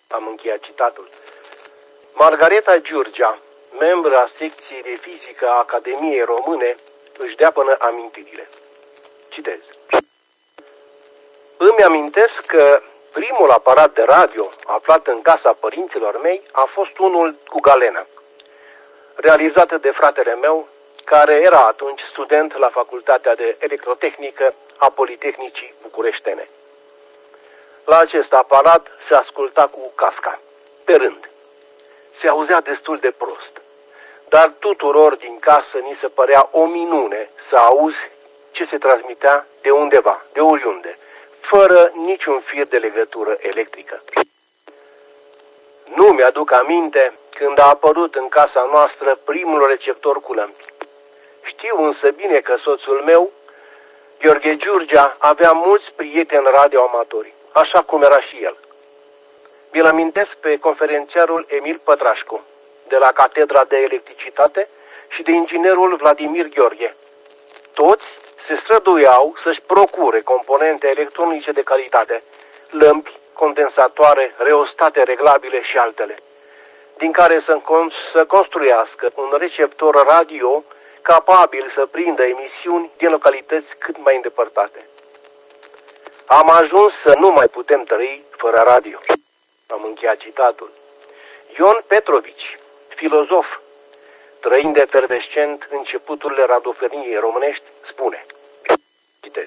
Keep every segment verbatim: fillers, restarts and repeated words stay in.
Am încheiat citatul. Margareta Giurgea, membră a secției de fizică a Academiei Române, își dea până amintirile. Citez. Îmi amintesc că primul aparat de radio aflat în casa părinților mei a fost unul cu galenă, realizată de fratele meu, care era atunci student la Facultatea de Electrotehnică a Politehnicii Bucureștene. La acest aparat se asculta cu casca, pe rând. Se auzea destul de prost, dar tuturor din casă ni se părea o minune să auzi ce se transmitea de undeva, de oriunde, fără niciun fir de legătură electrică. Nu mi-aduc aminte când a apărut în casa noastră primul receptor cu lămpi. Știu însă bine că soțul meu, Gheorghe Giurgea, avea mulți prieteni radioamatori, așa cum era și el. Mi-l amintesc pe conferențiarul Emil Pătrașcu, de la Catedra de Electricitate, și de inginerul Vladimir Gheorghe. Toți se străduiau să-și procure componente electronice de calitate, lămpi, condensatoare, reostate reglabile și altele, din care să, să construiască un receptor radio capabil să prindă emisiuni din localități cât mai îndepărtate. Am ajuns să nu mai putem trăi fără radio. Am încheiat citatul. Ion Petrovici, filozof, trăind efervescent începuturile radiofoniei românești, spune, citez,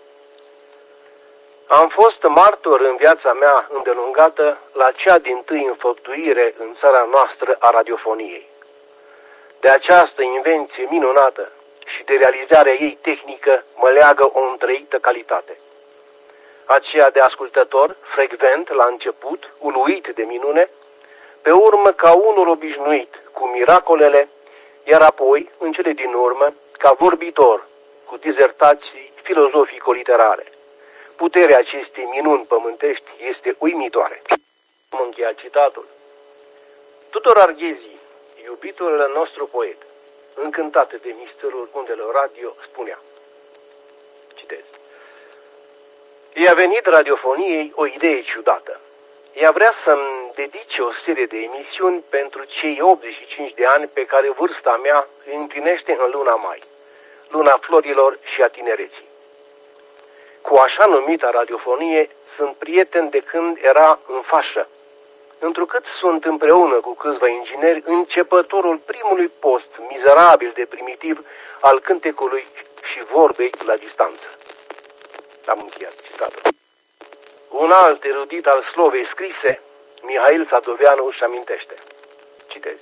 am fost martor în viața mea îndelungată la cea dintâi înfăptuire în țara noastră a radiofoniei. De această invenție minunată și de realizarea ei tehnică mă leagă o întreită calitate. Aceea de ascultător, frecvent la început, uluit de minune, pe urmă ca unul obișnuit cu miracolele, iar apoi, în cele din urmă, ca vorbitor cu dizertații filozofico-literare. Puterea acestei minuni pământești este uimitoare. Am încheiat citatul. Tudor Arghezi, iubitul nostru poet, încântat de misterul undelor radio, spunea, citez, i-a venit radiofoniei o idee ciudată. Ea vrea să-mi dedice o serie de emisiuni pentru cei optzeci și cinci de ani pe care vârsta mea îi împlinește în luna mai, luna florilor și a tinereții. Cu așa numita radiofonie sunt prieten de când era în fașă, întrucât sunt împreună cu câțiva ingineri începătorul primului post mizerabil de primitiv al cântecului și vorbei la distanță. Am încheiat citatul. Un alt erudit al slovei scrise, Mihail Sadoveanu, își amintește. Citez.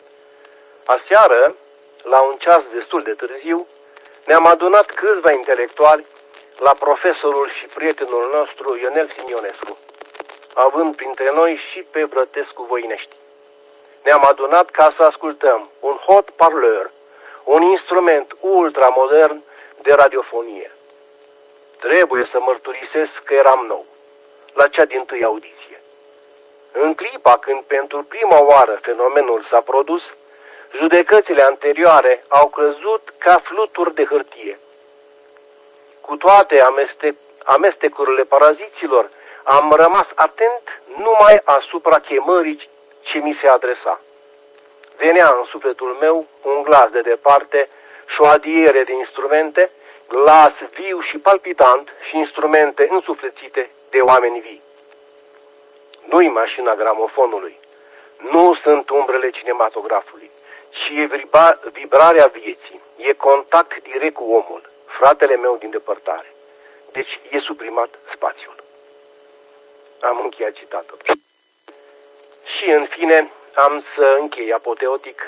Aseară, la un ceas destul de târziu, ne-am adunat câțiva intelectuali la profesorul și prietenul nostru Ionel Simionescu, având printre noi și pe Brătescu Voinești. Ne-am adunat ca să ascultăm un hot parleur, un instrument ultramodern de radiofonie. Trebuie să mărturisesc că eram nou la cea dintâi audiție. În clipa când pentru prima oară fenomenul s-a produs, judecățile anterioare au crezut ca fluturi de hârtie. Cu toate ameste amestecurile paraziților, am rămas atent numai asupra chemării ce mi se adresa. Venea în sufletul meu un glas de departe și o adiere de instrumente, glas viu și palpitant și instrumente însuflețite de oameni vii. Nu-i mașina gramofonului, nu sunt umbrele cinematografului, ci e vibra vibrarea vieții, e contact direct cu omul, fratele meu din depărtare. Deci e suprimat spațiul. Am încheiat citatul. Și în fine am să închei apoteotic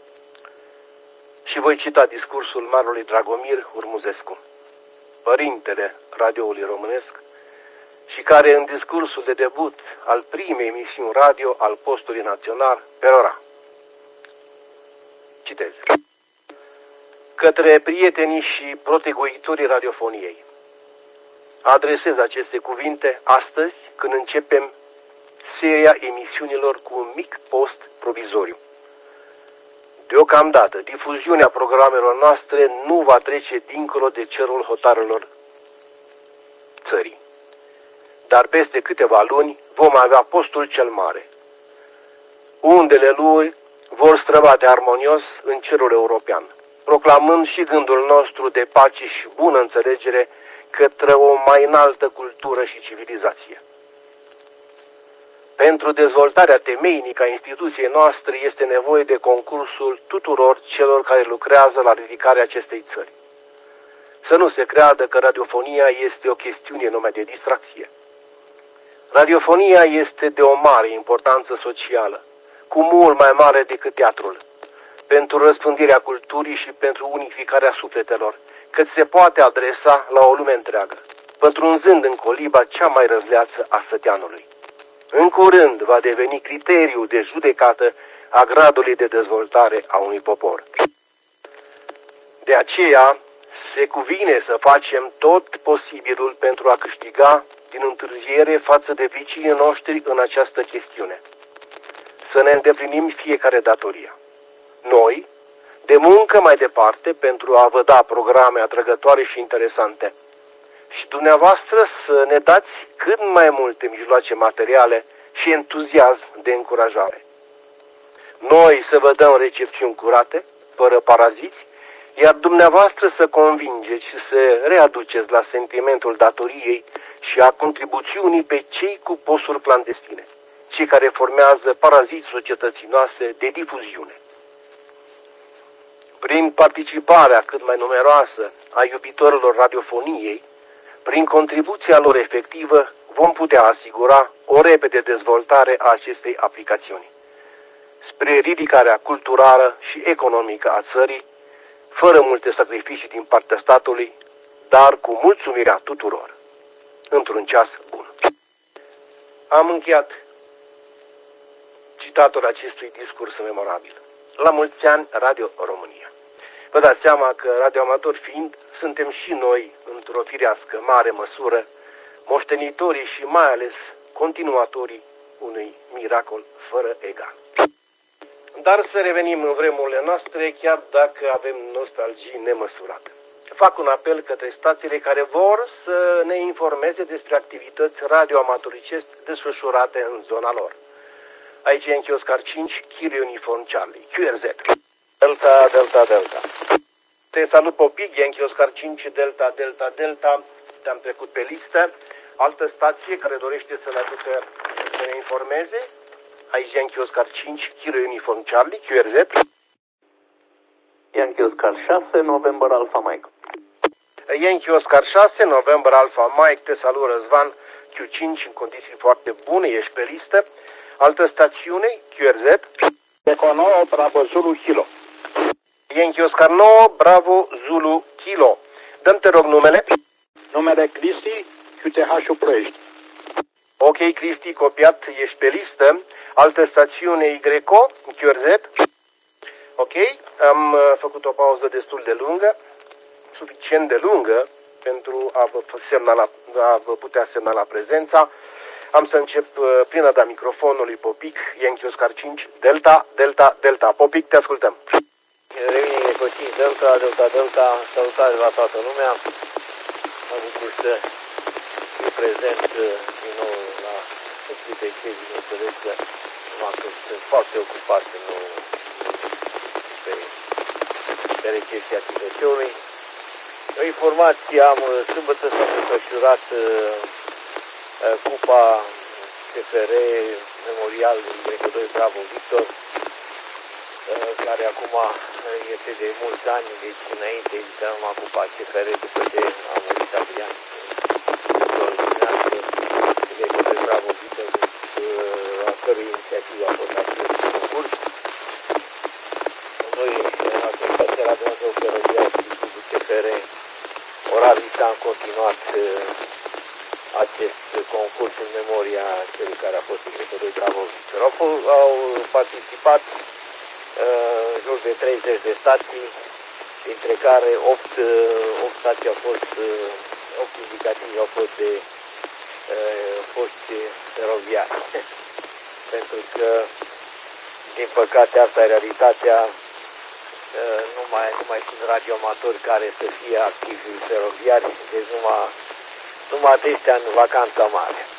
și voi cita discursul marelui Dragomir Urmuzescu, părintele radioului românesc, și care în discursul de debut al primei emisiuni radio al postului național perora. Citez. Către prietenii și proteguitorii radiofoniei adresez aceste cuvinte astăzi când începem seria emisiunilor cu un mic post provizoriu. Deocamdată, difuziunea programelor noastre nu va trece dincolo de cerul hotarelor țării. dar peste câteva luni vom avea postul cel mare. Undele lui vor străbate armonios în cerul european, proclamând și gândul nostru de pace și bună înțelegere către o mai înaltă cultură și civilizație. Pentru dezvoltarea temeinică a instituției noastre este nevoie de concursul tuturor celor care lucrează la ridicarea acestei țări. Să nu se creadă că radiofonia este o chestiune numai de distracție. Radiofonia este de o mare importanță socială, cu mult mai mare decât teatrul, pentru răspândirea culturii și pentru unificarea sufletelor, cât se poate adresa la o lume întreagă, pătrunzând în coliba cea mai răzleață a săteanului. În curând va deveni criteriul de judecată a gradului de dezvoltare a unui popor. De aceea se cuvine să facem tot posibilul pentru a câștiga din întârziere față de vecinii noștri în această chestiune. Să ne îndeplinim fiecare datoria. Noi, de muncă mai departe pentru a vă da programe atrăgătoare și interesante. Și dumneavoastră să ne dați cât mai multe mijloace materiale și entuziasm de încurajare. Noi să vă dăm recepțiuni curate, fără paraziți, iar dumneavoastră să convingeți și să readuceți la sentimentul datoriei și a contribuțiunii pe cei cu posturi clandestine, cei care formează paraziți societății noastre de difuziune. Prin participarea cât mai numeroasă a iubitorilor radiofoniei, prin contribuția lor efectivă, vom putea asigura o repede dezvoltare a acestei aplicațiuni, spre ridicarea culturală și economică a țării, fără multe sacrificii din partea statului, dar cu mulțumirea tuturor, într-un ceas bun. Am încheiat citatul acestui discurs memorabil. La mulți ani, Radio România. Vă dați seama că radioamatori fiind, suntem și noi, într-o firească mare măsură, moștenitorii și mai ales continuatorii unui miracol fără egal. Dar să revenim în vremurile noastre, chiar dacă avem nostalgii nemăsurate. Fac un apel către stațiile care vor să ne informeze despre activități radioamatoricești desfășurate în zona lor. Aici e în Chioscar cinci, Kilo Uniform Charlie, Q R Z. Delta, Delta, Delta. Te salut, Popic, e în Chioscar cinci, Delta, Delta, Delta. Te-am trecut pe listă. Altă stație care dorește să ne aducă să ne informeze. Aici Yankee Oscar cinci, Kilo Uniform Charlie, Q R Z. Yankee Oscar șase, November Alpha Mike. Yankee Oscar șase, November Alpha Mike, te salut, Răzvan, Q cinci în condiții foarte bune, ești pe listă. Altă stațiune, Q R Z. Eco nouă, Bravo Zulu Kilo. Yankee Oscar nouă, Bravo Zulu Kilo. Dăm, te rog, numele. Numele Cristi, Q T H-ul Ploiești. Ok, Cristi, copiat, ești pe listă. Altă stațiune, Y O, Q R Z. Ok, am uh, făcut o pauză destul de lungă, suficient de lungă pentru a vă, semnala, a vă putea semnala prezența. Am să încep uh, prin a da microfonul lui Popic, Yankee Oscar cinci, Delta, Delta, Delta. Popic, te ascultăm. Revine Eco cinci, Delta, Delta, Delta, salutare la toată lumea. Mă bucur să fiu prezent uh, din nou la P P C, bineînțeles că sunt foarte ocupat în nou pe, pe recepția P P C-ului. O informație am, sâmbătă s-a desfășurat uh, Cupa C F R Memorial Y doi Bravo Victor, care acum este de mulți ani, deci înainte exista numai Cupa C F R, după ce a murit Adrian, Y doi Bravo Victor, a cărui inițiativă a fost acest concurs. Noi, în Asociația Radioamatorului Feroviar și Clubul C F R, Oradea a continuat acest concurs în memoria celui care a fost Y doi Bravo Victor. Au, au participat uh, în jur de treizeci de stații, dintre care opt, opt stații au fost, opt indicative au fost de uh, foști feroviari. Pentru că, din păcate, asta e realitatea, uh, nu mai, nu mai sunt radioamatori care să fie activi feroviari, deci numai numai aceștia în vacanța mare.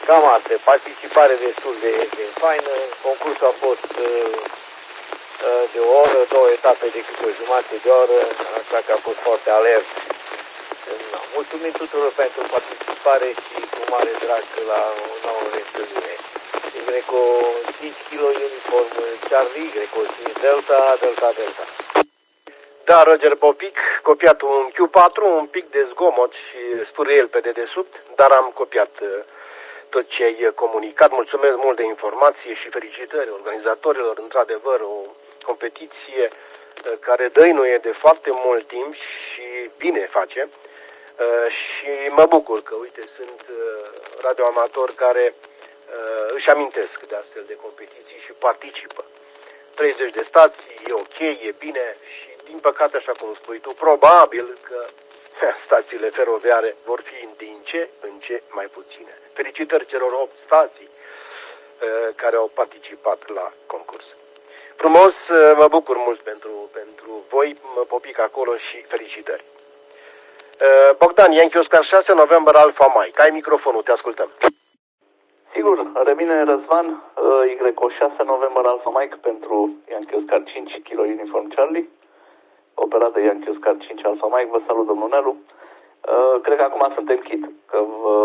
Cam asta, participare destul de, de faină. Concursul a fost uh, uh, de o oră, două etape de câte o jumătate de oră, așa că a fost foarte alert. Mulțumim tuturor pentru participare și cu mare drag la o nouă reîntâlnire. Greco cinci kilo uniform Charlie, Greco cinci Delta, Delta, Delta. Da, Roger Popic, copiat un Q patru, un pic de zgomot și sfârâiel pe dedesubt, dar am copiat tot ce ai comunicat. Mulțumesc mult de informație și felicitări organizatorilor. Într-adevăr, o competiție care dăinuie de foarte mult timp și bine face. Și mă bucur că, uite, sunt radioamatori care își amintesc de astfel de competiții și participă. treizeci de stații, e ok, e bine și, din păcate, așa cum spui tu, probabil că stațiile feroviare vor fi din ce în ce mai puține. Felicitări celor opt stații care au participat la concurs. Frumos, mă bucur mult pentru, pentru voi, mă Popic acolo și felicitări. Bogdan, Yankee Oscar șase, November Alpha Mike. Ai microfonul, te ascultăm. Sigur, revine Răzvan, Y șase, November Alpha Mike pentru Yankee Oscar cinci, Kilo Uniform Charlie. Operat de Yankee Oscar cinci Alpha Mike, vă salut, domnul Nelu. Cred că acum suntem chit, că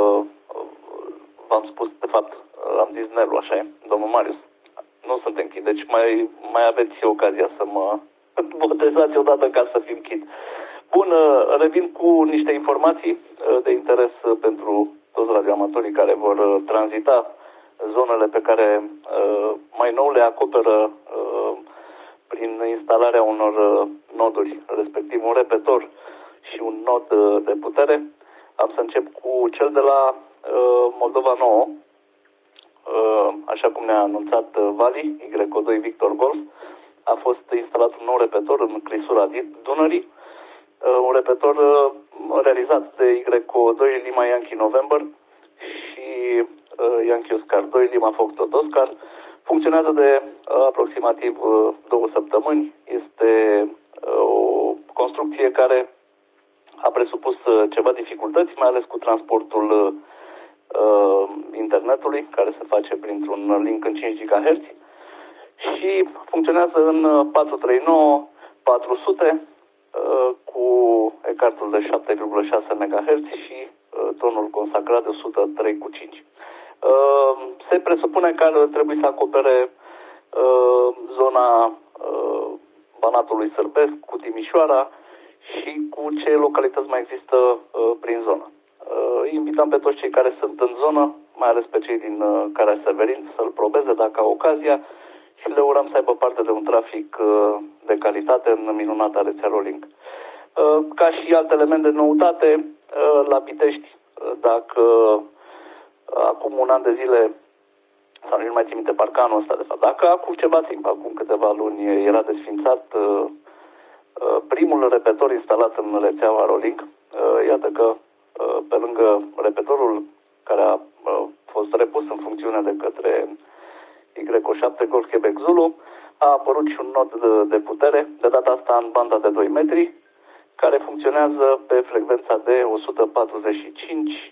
v-am spus, de fapt, l-am zis Nelu, așa e, domnul Marius. Nu suntem chit, deci mai, mai aveți ocazia să mă botezați odată ca să fim chit. Bun, revin cu niște informații de interes pentru toți radioamatorii care vor tranzita zonele pe care mai nou le acoperă prin instalarea unor noduri, respectiv un repetor și un nod de putere. Am să încep cu cel de la Moldova nouă, așa cum ne-a anunțat Vali, Y doi Victor Golf. A fost instalat un nou repetor în clisura Dunării, un repetor realizat de Y doi Lima Yankee November și Yankee Oscar doi Lima Foxtrot Oscar. Funcționează de aproximativ două săptămâni. Este o construcție care a presupus ceva dificultăți, mai ales cu transportul internetului, care se face printr-un link în cinci gigahertz, și funcționează în patru trei nouă patru sute cu ecartul de șapte virgulă șase megahertz și tonul consacrat de o sută trei cu cinci. Se presupune că ar trebui să acopere zona Banatului Sârbesc cu Timișoara și cu ce localități mai există prin zonă. Invităm pe toți cei care sunt în zonă, mai ales pe cei din Caraș-Severin, să-l probeze dacă au ocazia și le urăm să aibă parte de un trafic de calitate în minunata rețea Rolling. Ca și alt element de noutate, la Pitești, dacă acum un an de zile, sau nu mai țin minte, parcă anul ăsta de fapt, dacă acum ceva timp, acum câteva luni, era desfințat primul repetor instalat în rețeaua Rolling, iată că pe lângă repetorul care a fost repus în funcțiune de către Y șapte Golf Quebec Zulu, a apărut și un nod de, de putere, de data asta în banda de doi metri, care funcționează pe frecvența de o sută patruzeci și cinci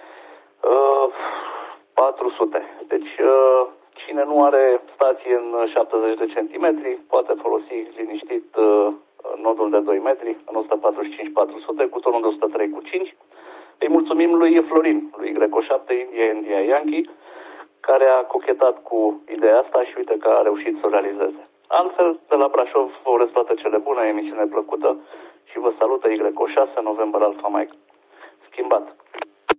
patru sute. Deci cine nu are stație în șaptezeci de centimetri poate folosi liniștit nodul de doi metri în o sută patruzeci și cinci patru sute cu tonul de o sută trei cu cinci. Îi mulțumim lui Florin, lui Y șapte India India Yankee, care a cochetat cu ideea asta și uite că a reușit să o realizeze. Altfel, de la Brașov vă urez toate cele bune, emisiune plăcută și vă salută Y șase November Alpha Mike. Schimbat!